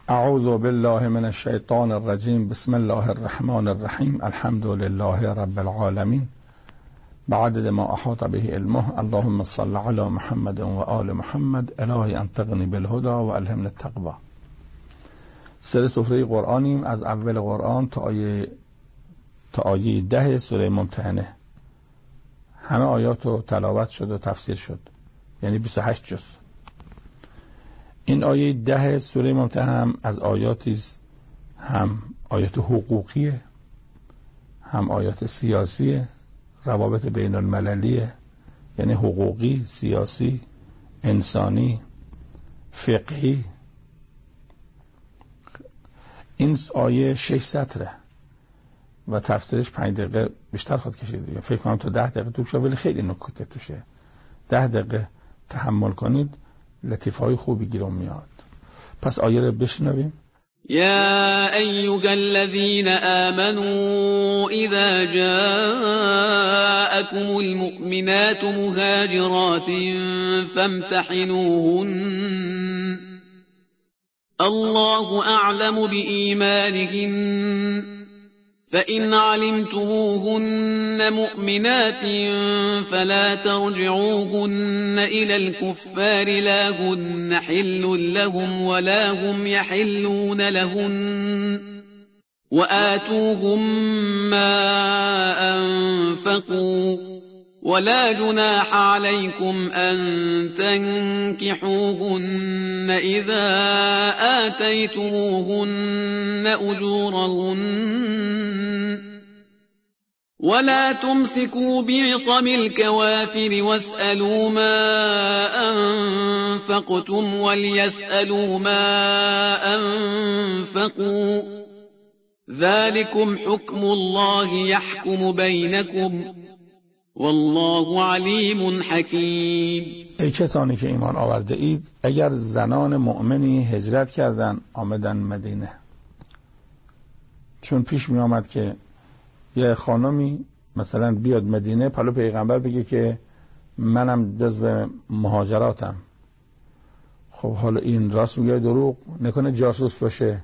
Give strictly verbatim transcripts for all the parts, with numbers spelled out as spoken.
اعوذ بالله من الشیطان الرجیم. بسم الله الرحمن الرحیم. الحمد لله رب العالمین بعدد ما احاط به علمه. اللهم صل علی محمد و آل محمد. الهی انطقنی بالهدى و الهمنی التقوی. سر سفره قرآنیم از اول قرآن تا آیه تا آیه ده سوره ممتحنه. همه آیات رو تلاوت شد و تفسیر شد، یعنی بیست و هشت جز. این آیه ده سوره ممتحنه از آیاتی هم آیات حقوقیه، هم آیات سیاسیه، روابط بین المللیه، یعنی حقوقی، سیاسی، انسانی، فقهی. این آیه شش سطره و تفسیرش پنج دقیقه بیشتر خود کشید. فکر کنم تا ده دقیقه توش، ولی خیلی نکته توشه. ده دقیقه تحمل کنید، لطیفهای خوبی گیرون میاد. پس آیه رو بشنویم. يا أيها الذين آمنوا إذا جاءكم المؤمنات مهاجرات فامتحنوهن الله أعلم بإيمانهن فإن علمتموهن مؤمنات فلا ترجعوهن إلى الكفار لا هن حل لهم ولا هم يحلون لهن وآتوهم ما أنفقوا ولا جناح عليكم أن تنكحوهن إذا آتيتموهن أجورهن ولا تمسكوا بعصم الكوافر واسألوا ما أنفقتم وليسألوا ما أنفقوا ذلكم حكم الله يحكم بينكم والله علیم حکیم. ای کسانی که ایمان آورده اید، اگر زنان مؤمنی هجرت کردن آمدن مدینه، چون پیش می آمد که یه خانمی مثلا بیاد مدینه، پلو پیغمبر بگه که منم جزو مهاجراتم. خب حالا این راست میگه دروغ؟ نکنه جاسوس باشه؟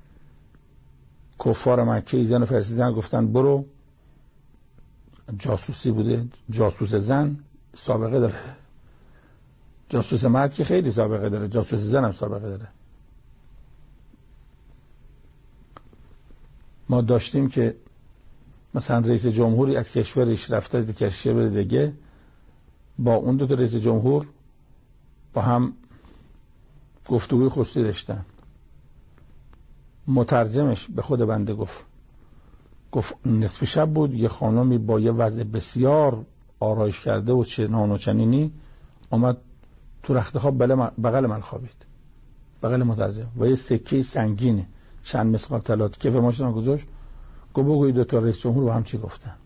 کفار مکه زن فرستادن گفتن برو، جاسوسی بوده. جاسوس زن سابقه داره، جاسوس مرد که خیلی سابقه داره، جاسوس زن هم سابقه داره. ما داشتیم که مثلا رئیس جمهوری از کشورش رفته از کشور دیگه، با اون دو تا رئیس جمهور با هم گفتگوی خصوصی داشتن. مترجمش به خود بنده گفت گفت نصف شب بود، یه خانمی با یه وضع بسیار آرایش کرده و چنان و چنینی آمد تو رخت خواب بغل من خوابید، بغل مترجم، و یه سکه سنگینه چند مثقال طلا کف ماشین گذاشت. گفت بگوی دو تا رئیس جمهور با هم چی گفتن.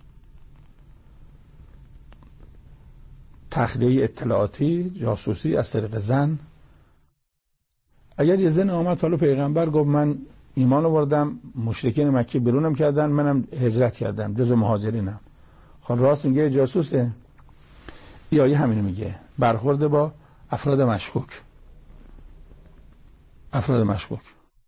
تخلیه اطلاعاتی، جاسوسی از طریق زن. اگر یه زن آمد حالا پیغمبر گفت من ایمان آوردم، مشرکین مکه بیرونم کردن، منم هجرت کردم، جز مهاجرینم، خب راست میگه جاسوسه؟ این آیه همین میگه، برخورد با افراد مشکوک. افراد مشکوک.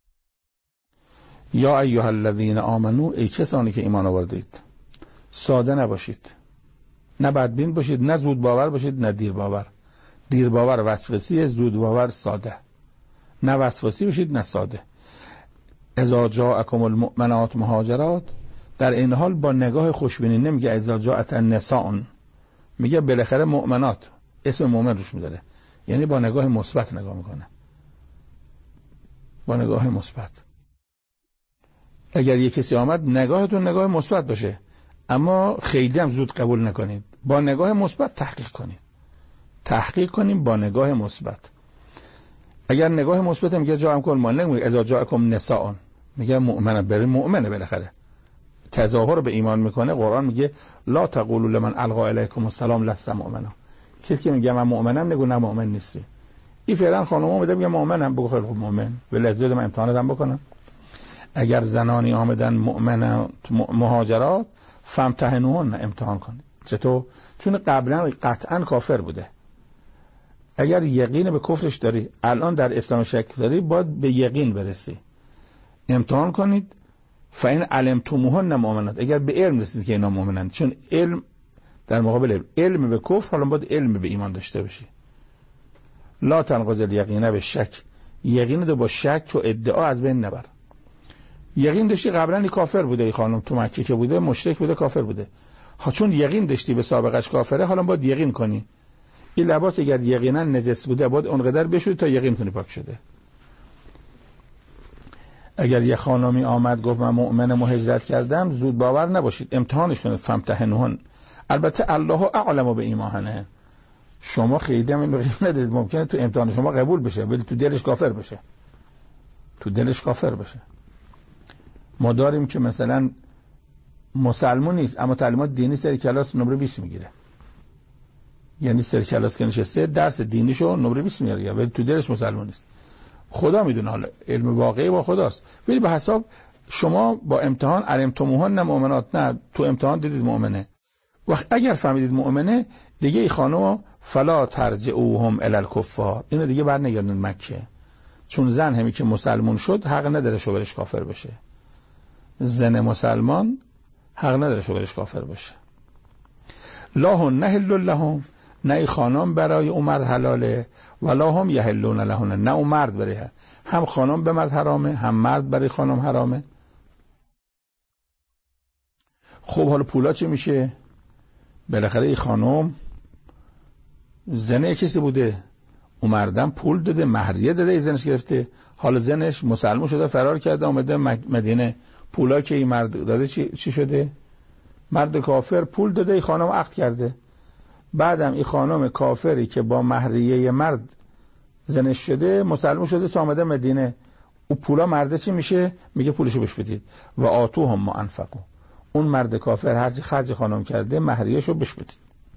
یا ایها الذین آمنو، ای کسانی که ایمان آوردید، ساده نباشید، نه بدبین باشید، نه زود باور باشید، نه دیر باور. دیر باور وسوسیه، زود باور ساده. نه وسوسی باشید نه ساده. اذا جاءکم المؤمنات مهاجرات، در این حال با نگاه خوشبینی، نمیگه اذا جاءت النساء، میگه بالاخره مؤمنات، اسم مؤمن روش میذاره، یعنی با نگاه مثبت نگاه میکنه، با نگاه مثبت. اگر یک کسی آمد نگاهتون نگاه مثبت باشه، اما خیلی هم زود قبول نکنید، با نگاه مثبت تحقیق کنید. تحقیق کنیم با نگاه مثبت. اگر نگاه مثبت میگه جاءکم المؤمنات، نمیگه اذا جاءکم نساء، میگه مؤمنه، بره مؤمنه، بالاخره تظاهر به ایمان میکنه. قرآن میگه لا تقولوا لمن القى الیکم السلام لست مؤمنا. کسی که میگه من مؤمنم نگو نه مؤمن نیستی. این فعلا خانم اومده میگه مؤمنم، بگو خیلی خوب مؤمن، ولی از من امتحاناتم بکنم. اگر زنانی آمدن مؤمنات مهاجرات فامتحنوهن، امتحان کنید. چطور؟ چون قبلا قطعا کافر بوده. اگر یقین به کفرش داری، الان در اسلام شک داری، باید به یقین برسی. امتحان کنید. فإن علمتموهن مؤمنات، اگر به علم رسید که اینا مؤمنند، چون علم در مقابل علم, علم به کفر، حالا باید علم به ایمان داشته باشی. لا تنقض الیقین به شک، یقین رو با شک و ادعا از بین نبر. یقین داشتی قبلا این کافر بوده، این خانم تو مکه که بوده مشرک بوده، کافر بوده، ها چون یقین داشتی به سابقش کافره، حالا باید یقین کنی این لباس اگر یقینا نجس بوده باید اونقدر بشوری تا یقین کنی پاک شده. اگر یه خانمی آمد گفت من مؤمنم مهاجرت کردم، زود باور نباشید، امتحانش کنید. فامتحنوهن، البته الله اعلم به ایمانه، شما خیلی هم این رو ندارید، ممکنه تو امتحان شما قبول بشه ولی تو دلش کافر بشه، تو دلش کافر بشه. ما داریم که مثلا مسلمان نیست اما تعلیمات دینی سر کلاس نمره بیست میگیره، یعنی سر کلاس که نشسته درس دینیشو نمره بیست میگیره ولی تو دلش مسلمان نیست. خدا میدونه، حالا علم واقعی با خداست، ولی به حساب شما با امتحان علمتموهن نه مؤمنات، نه تو امتحان دیدید مؤمنه، وقت اگر فهمیدید مؤمنه دیگه ای خانم فلا ترجعوهم الی الکفار، اینو دیگه بعد نگردون مکه، چون زن همی که مسلمان شد حق نداره شوهرش کافر بشه. زن مسلمان حق نداره شوهرش کافر بشه. لا هن نحل لهم، نه ای خانم برای اون مرد حلاله، ولا هم یحلون لهن، نه اون مرد برای هم خانم به مرد حرامه هم مرد برای خانم حرامه. خب حالا پولا چه میشه؟ بالاخره ای خانم زنه کسی بوده، اون مردم پول داده، مهریه داده، ای زنش گرفته، حالا زنش مسلمان شده فرار کرده اومده مدینه، پولا که این مرد داده چی, چی شده؟ مرد کافر پول داده، ای خانم عقد کرده، بعدم این خانم کافری که با مهریه مرد زنش شده مسلمان شده آمده مدینه، او پولا مرده چی میشه؟ میگه پولشو بهش بدید. و آتوهم ما انفقوا، اون مرد کافر هر چی خرج خانم کرده مهریه‌شو بهش بدید.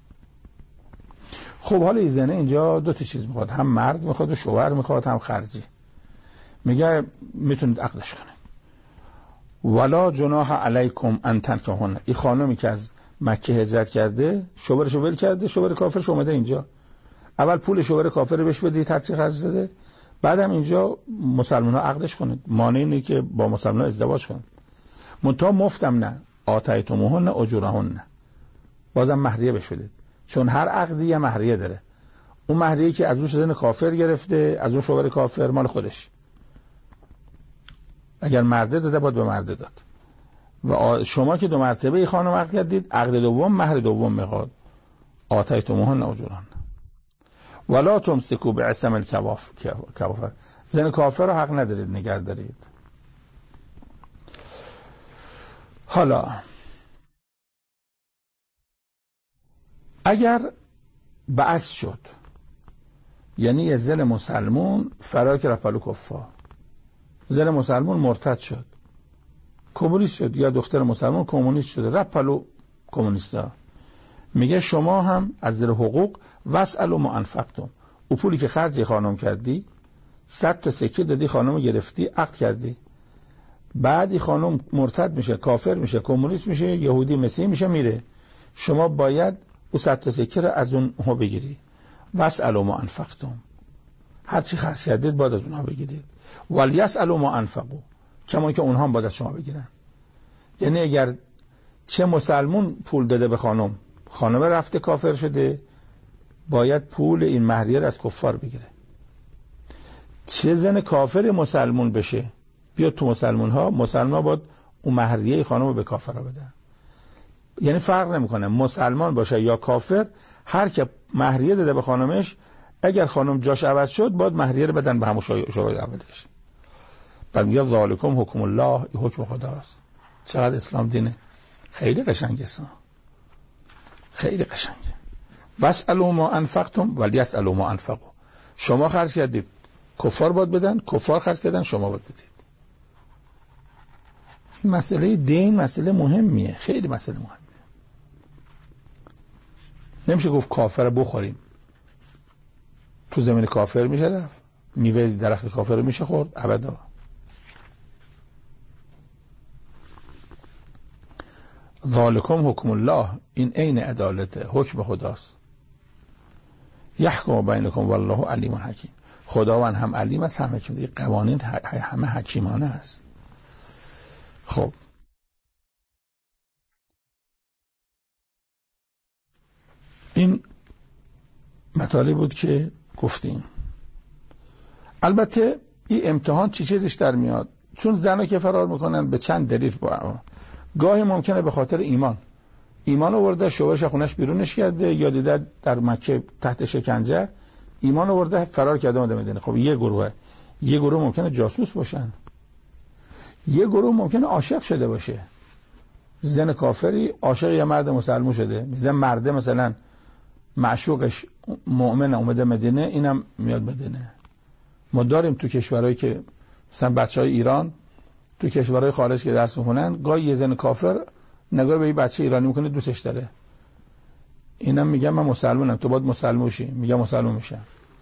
خب حالا این زنه اینجا دو تا چیز میخواد، هم مرد میخواد و شوهر میخواد، هم خرجی. میگه میتونید عقدش کنید. ولا جناح علیکم ان تنکحون، این خانمی که از مکه هجرت کرده شوهرشو ول کرده، شوهر کافرش اومده اینجا، اول پول شوهر کافر رو بهش بدید هر چی خرج داده، بعدم اینجا مسلمان‌ها عقدش کنید، مانعی نیست که با مسلمان‌ها ازدواج کنید. منتها مفتم نه، آتیتموهن اجورهن، بازم مهریه بهش بدید، چون هر عقدی یه مهریه داره. اون مهریه که از اون زن کافر گرفته، از اون شوهر کافر، مال خودش. اگر مرده داده باید به مرده داد. و شما که دو مرتبه ای خانم عقد کردید، عقد دوم مهر دوم میخواد. آتیتموهن اجورهن. ولا تمسکوا بعصم الکوافر، زن کافر رو حق ندارید نگه دارید. حالا اگر بعکس شد، یعنی یه زن مسلمون فرار کرد پلو کفار، زن مسلمون مرتد شد، کمونیست شد، یا دختر مسلمون کمونیست شده رفت پلو کمونیستا، میگه شما هم از زیر حقوق واسالوا ما انفقتم، او پولی که خرج خانم کردی، صد تا سکه دادی خانم گرفتی عقد کردی، بعدی خانم مرتد میشه، کافر میشه، کمونیست میشه، یهودی مسیحی میشه، میره، شما باید او صد تا سکه رو از اونها بگیری. واسالوا ما انفقتم، هر چی خرج کردید باید از اونها بگیرید. ولیسالوا ما انفقوا، کما که اونها هم باید از شما بگیرن. یعنی اگر چه مسلمون پول داده به خانم، خانم رفته کافر شده، باید پول این مهریه رو از کفار بگیره. چه زن کافر مسلمون بشه بیاد تو مسلمون ها، مسلمان ها باید اون مهریه خانم رو به کافر ها بدن. یعنی فرق نمیکنه مسلمان باشه یا کافر، هر که مهریه داده به خانمش، اگر خانم جاش عوض شد باید مهریه رو بدن به همون شوهر اولش. بعد میگه ذالکم حکم الله، این حکم خداست. چقدر اسلام دینه خیلی قشنگه، خیلی قشنگه. واسالوا ما انفقتم ولیسالوا ما انفقوا، شما خرج کردید کفار باید بدن، کفار خرج کردن شما باید بدید. این مسئله دین مسئله مهمیه، خیلی مسئله مهمیه. نمیشه گفت کافر بخوریم، تو زمین کافر میشه رفت، میوه درخت کافر رو میشه خورد ابدا. ذالکم حکم الله، این عین عدالته، حکم خداست. یحکم بینکم والله علیم حکیم. خداوند هم علیم است هم حکیم. دیگه قوانین همه حکیمانه است. خب این مطالب بود که گفتیم. البته این امتحان چی چیزش در میاد؟ چون زنا که فرار میکنن به چند دلیل، با گاهی ممکنه به خاطر ایمان ایمان آورده شوهرش خونش بیرونش کرده، یا دیده در مکه تحت شکنجه ایمان آورده فرار کرده اومده مدینه. خب یه گروه یه گروه ممکنه جاسوس باشن، یه گروه ممکنه عاشق شده باشه. زن کافری عاشق یه مرد مسلمان شده، میگه مرد مثلا معشوقش مؤمن اومده مدینه، اینم میاد مدینه. ما داریم تو کشورهایی که مثلا بچهای ایران تو کشورهای خارج که درس میخونن، گاهی یه زن کافر نگاه به این بچه ایرانی میکنه دوستش داره، اینم میگه من مسلمانم تو باید مسلمان شی، میگه مسلمان میشم.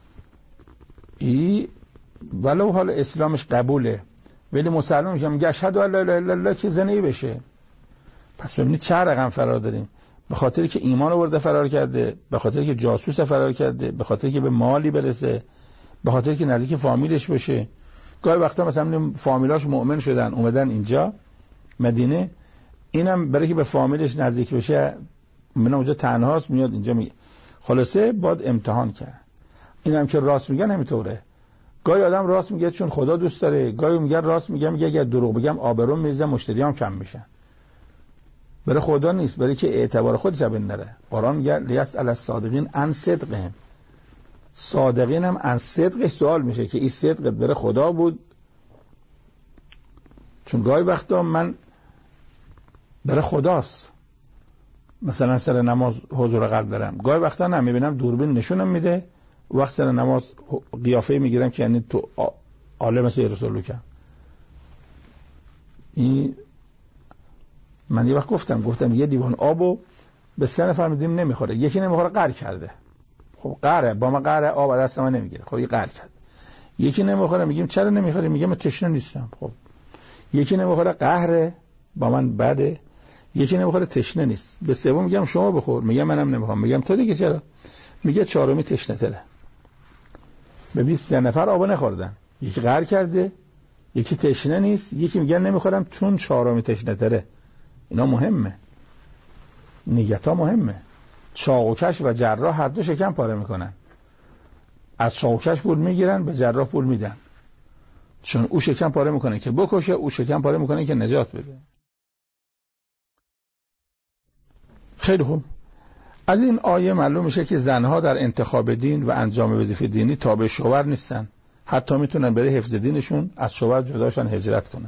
ای ولو حال اسلامش قبوله ولی مسلمان میشه، میگه اشهد ان لا اله الا الله که زنی بشه. پس ببینید چه رقم فرار داریم. به خاطر که ایمان آورده فرار کرده، به خاطر که جاسوس فرار کرده، به خاطر که به مالی برسه، به خاطر که نزدیک فامیلش بشه. گاهی وقتا مثلا فامیلاش مؤمن شدن اومدن اینجا مدینه، اینم برای که به فامیلش نزدیک بشه من اونجا تنهاست میاد اینجا میگه. خلاصه باید امتحان کرد. اینم که راست میگن همینطوره. گاهی آدم راست میگه چون خدا دوست داره، گاهی میگه راست میگه میگه اگر دروغ بگم آبروم میریزه مشتریام کم میشن. برای خدا نیست، برای که اعتبار خودش بین نره. قرآن میگه لیسأل الصادقین عن صدقهم. صادقین هم عن صدقش سوال میشه که این صدقت برای خدا بود. چون گاهی وقتا من برای خداست، مثلا سر نماز حضور قلب دارم، گاهی وقتا نه میبینم دوربین نشونم میده، وقت سر نماز قیافه میگیرم که یعنی تو عالم مثل رسول کم. این من یه وقت گفتم گفتم یه لیوان آبو به سه نفر میدیم نمیخوره، یکی نمیخوره قهر کرده. خب قهره با ما قهره آب دست من نمیگیره، خب یه قهر کرد. یکی نمیخوره میگیم چرا نمیخوره، میگه من تشنه نیستم. خب یکی نمیخوره قهره با من بده، یکی نمیخوره تشنه نیست. به سوم میگم شما بخور، میگه منم نمیخوام. میگم تو دیگه چرا، میگه چهارمی تشنه تره. ببین سه نفر آب نخوردن، یکی قهر کرده، یکی تشنه نیست، یکی میگه نمیخورم چون چهارمی تشنه تره. اینا مهمه، نیت ها مهمه. چاقوکش و جراح هر دو شکم پاره میکنن. از چاقوکش پول میگیرن، به جراح پول میدن، چون او شکم پاره میکنه که بکشه، او شکم پاره میکنه که نجات بده. خیلی خوب. از این آیه معلوم میشه که زنها در انتخاب دین و انجام وظیفه دینی تابع شوهر نیستن، حتی میتونن برای حفظ دینشون از شوهر جداشن هجرت کنن.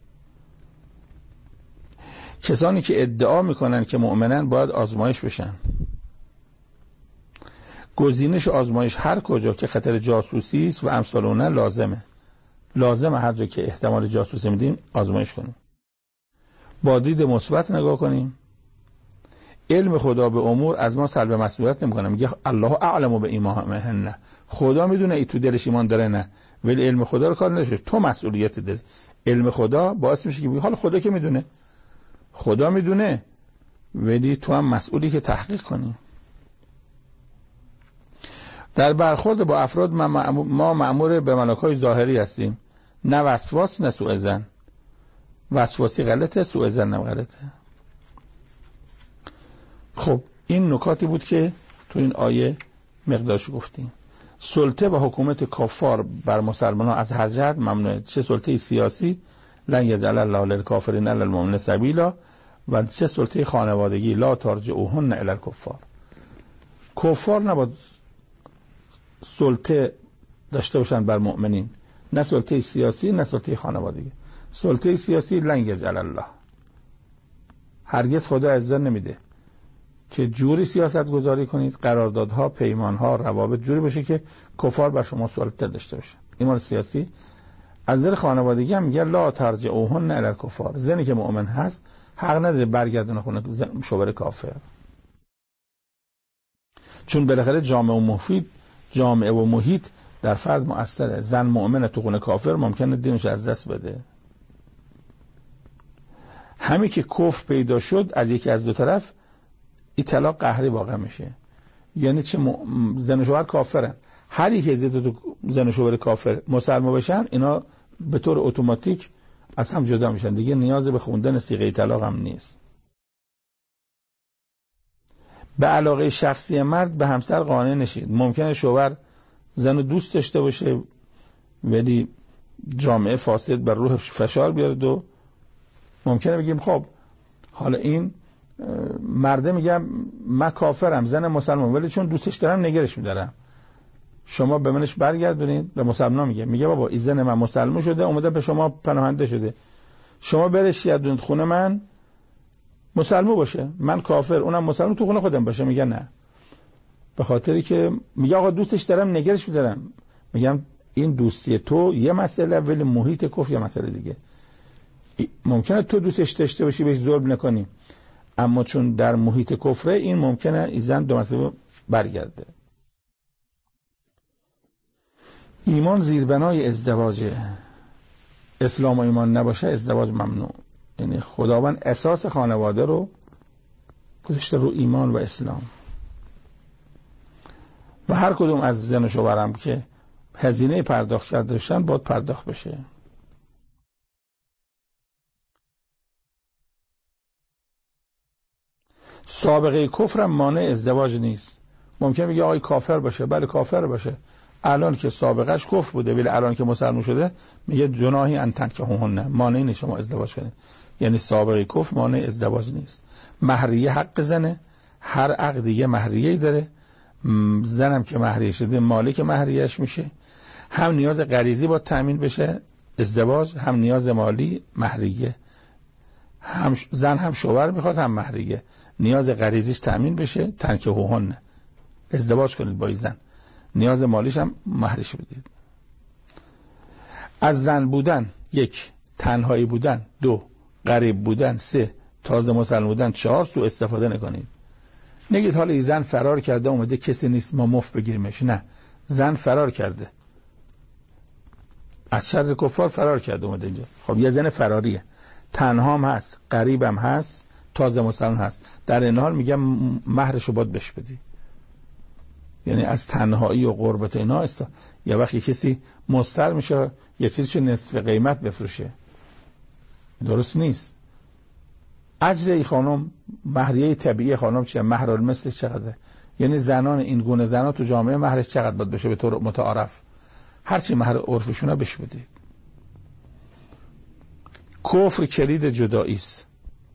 کسانی که ادعا میکنن که مؤمنن باید آزمایش بشن. گزینش آزمایش هر کجا که خطر جاسوسی است و امثال اون لازمه. لازمه هر جا که احتمال جاسوسی میدیم آزمایش کنیم. با دید مثبت نگاه کنیم. علم خدا به امور از ما سلب مسئولیت نمیکنه. میگه الله اعلم به ایمانهن. خدا میدونه ای تو دلش ایمان داره نه، ولی علم خدا رو کار نداره، تو مسئولیت داری. علم خدا باعث میشه که حالا خدا که میدونه، خدا میدونه ولی تو هم مسئولی که تحقیق کنی. در برخورد با افراد ما مأمور به ملاک‌های ظاهری هستیم، نه وسواس نه سوء ظن. وسواسی غلطه، سوء ظن هم غلطه. خب این نکاتی بود که تو این آیه مقدارش گفتیم. سلطه و حکومت کفار بر مسلمانان از هر جهت ممنوعه، چه سلطه سیاسی لن یجعل الله للکافرین الا المؤمنین سبیلا، و چه سلطه خانوادگی لا ترجعوهن الی الکفار. کفار نباید سلطه داشته باشن بر مؤمنین، نه سلطه سیاسی نه سلطه خانوادگی. سلطه سیاسی لن یجعل الله، هرگز خدا اجازه نمیده که جوری سیاست گذاری کنید، قراردادها، پیمانها، روابط جوری باشه که کفار بر شما سلطه داشته باشن. ایمان سیاسی. از نظر خانوادگی هم میگه لا ترجعوهن الی الکفار، زنی که مؤمن هست حق نداره برگردونه خونه شوهر کافر، چون بالاخره جامعه و محیط جامعه و محیط در فرد مؤثره. زن مؤمن تو خونه کافر ممکنه دینش از دست بده. همین که کفر پیدا شد از یکی از دو طرف، این طلاق قهری واقع میشه. یعنی چه م... زن و شوهر کافرن، هر یک از دو زن و شوهر کافر مسلمان بشن اینا به طور اتوماتیک از هم جدا میشن، دیگه نیاز به خوندن صیغه طلاق هم نیست. به علاقه شخصی مرد به همسر قانع نشید. ممکنه شوهر زن دوست داشته باشه ولی جامعه فاسد بر روح فشار بیارد و ممکنه بگیم خب حالا این مرده میگم من کافرم زن مسلمان ولی چون دوستش دارم نگرش میدارم، شما به منش برگردونید. به مسلمان میگه میگه بابا این زن من مسلمان شده اومده به شما پناهنده شده، شما برش گردونید خونه من مسلمان باشه، من کافر اونم مسلمان تو خونه خودم باشه. میگه نه، به خاطری که میگه آقا دوستش دارم نگرش میدارم. میگم این دوستی تو یه مسئله ولی محیط کفر یه مسئله دیگه. ممکنه تو دوستش داشته باشی بهش ظلم نکنی، اما چون در محیط کفره این ممکنه این زن دو مرتبه برگرده. ایمان زیربنای ازدواجه. اسلام و ایمان نباشه ازدواج ممنوع. یعنی خداوند اساس خانواده رو گذاشته رو ایمان و اسلام و هر کدوم از زن و شوهرم که هزینه پرداخت کرده داشتن باید پرداخت بشه. سابقه کفرم مانع ازدواج نیست. ممکن بگه آقای کافر باشه، بله کافر باشه، الان که سابقهش کفر بوده ولی الان که مسلمان شده میگه جناحی ان تنکحوهن، مانعی نیست شما ازدواج کنید. یعنی سابقه کفر مانع ازدواج نیست. مهریه حق زنه، هر عقدی یه مهریه‌ای داره، زنم که مهریه شده مالک مهریه‌اش میشه. هم نیاز غریزی با تامین بشه ازدواج، هم نیاز مالی مهریه. هم زن هم شوهر میخواد هم مهریه، نیاز غریزیش تامین بشه تنکحوهن، ازدواج کنید با این زن، نیاز مالیش هم مهرش بدید. از زن بودن یک، تنهایی بودن دو، غریب بودن سه، تازه مسلمان بودن چهار سو استفاده نکنید. نگید حالا این زن فرار کرده اومده کسی نیست ما مفت بگیریمش، نه، زن فرار کرده از شر کفار فرار کرده اومده اینجا. خب یه زن فراریه، تنها هم هست، غریب هم هست، تازه مسلمان هست، در این حال میگم مهرشو باید بهش بدی. یعنی از تنهایی و غربت اینا است. یا وقتی کسی مضطر میشه یه چیزشو نصف قیمت بفروشه، درست نیست. اجر ای خانم، مهریه طبیعی خانم چیه؟ مهر المثل چقدره؟ یعنی زنان این گونه زنان تو جامعه مهرش چقدر باید بشه به طور متعارف؟ هرچی مهر عرفشونه بش بدید. کفر کلید جدایی است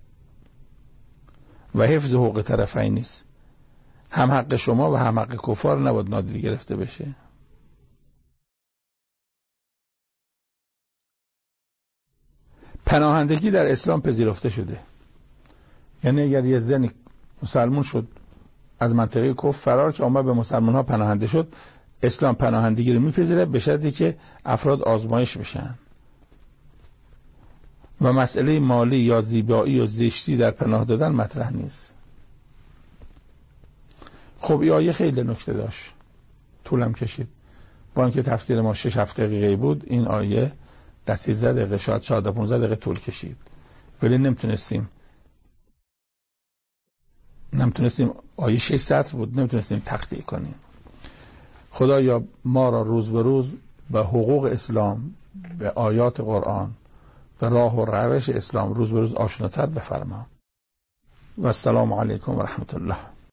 و حفظ حقوق طرفین نیست. هم حق شما و هم حق کفار نباید نادیده گرفته بشه. پناهندگی در اسلام پذیرفته شده. یعنی اگر یه زنی مسلمان شد از منطقه کفر فرار که آمد به مسلمان ها پناهنده شد، اسلام پناهندگی رو میپذیره به شرطی که افراد آزمایش بشن و مسئله مالی یا زیبایی و زشتی در پناه دادن مطرح نیست. خب این آیه خیلی نکته داشت، طولم کشید. با اینکه تفسیر ما شش هفت دقیقه بود، این آیه در سیزده دقیقه شاید چهارده پانزده دقیقه طول کشید، ولی نمیتونستیم نمیتونستیم آیه شش سطر بود نمیتونستیم تقطیع کنیم. خدایا ما را روز به روز به حقوق اسلام، به آیات قرآن، به راه و روش اسلام روز به روز آشناتر بفرما. و السلام علیکم و رحمت الله.